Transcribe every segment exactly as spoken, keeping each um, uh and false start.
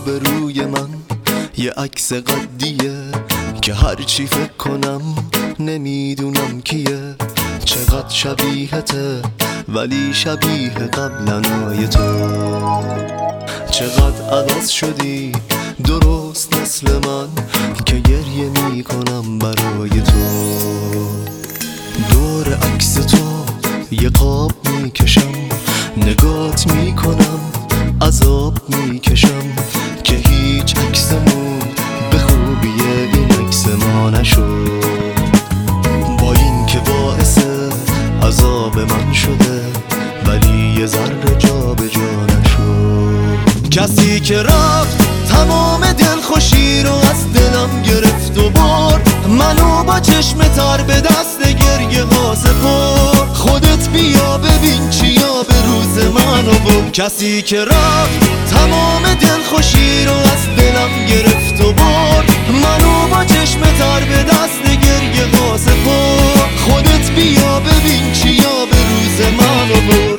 روبروی من یه عکس قدیه که هرچی فکر کنم نمیدونم کیه. چقدر شبیهته ولی شبیه قبلنای تو. چقدر عوض شدی درست مثل من که گریه میکنم برای تو. دور عکس تو یه قاب میکشم، نگات میکنم عذاب میکشم که هیچ عکسمون به خوبی این عکس ما نشد. با این که باعث عذاب من شده ولی یه ذره جا به جا نشد. کسی که رفت تمام دلخوشی رو از دلم گرفت و برد، منو با چشم تر به دست گریه ها سپرد. خودت بیا ببین چیا به روز من آورد. کسی که رفت تمام دلخوشی رو از دلم گرفت و برد، منو با چشم تر به دست گریه ها سپرد. خودت بیا ببین چیا به روز من آورد.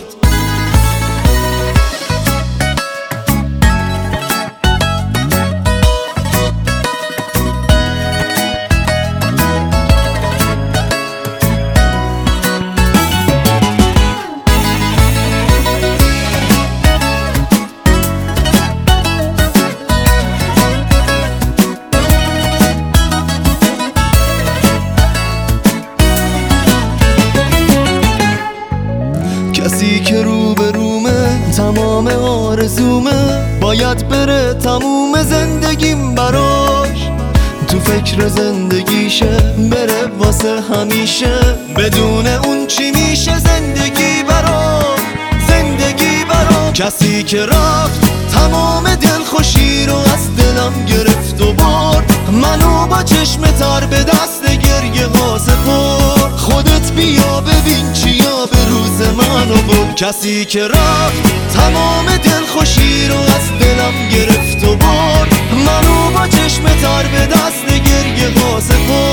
کسی که رو به رومه تمام آرزومه، باید بره تموم زندگیم براش. تو فکر زندگیشه بره واسه همیشه، بدون اون چی میشه زندگی برام، زندگی برام. کسی که رفت تمام دلخوشی رو از دلم گرفت و برد، منو با چشم تر به دست گریه ها سپرد. خودت بیا ببین چیا به روز من آورد. کسی که رفت تمام دلخوشی رو از دلم گرفت و برد، منو با چشم تر به دست گریه ها سپرد.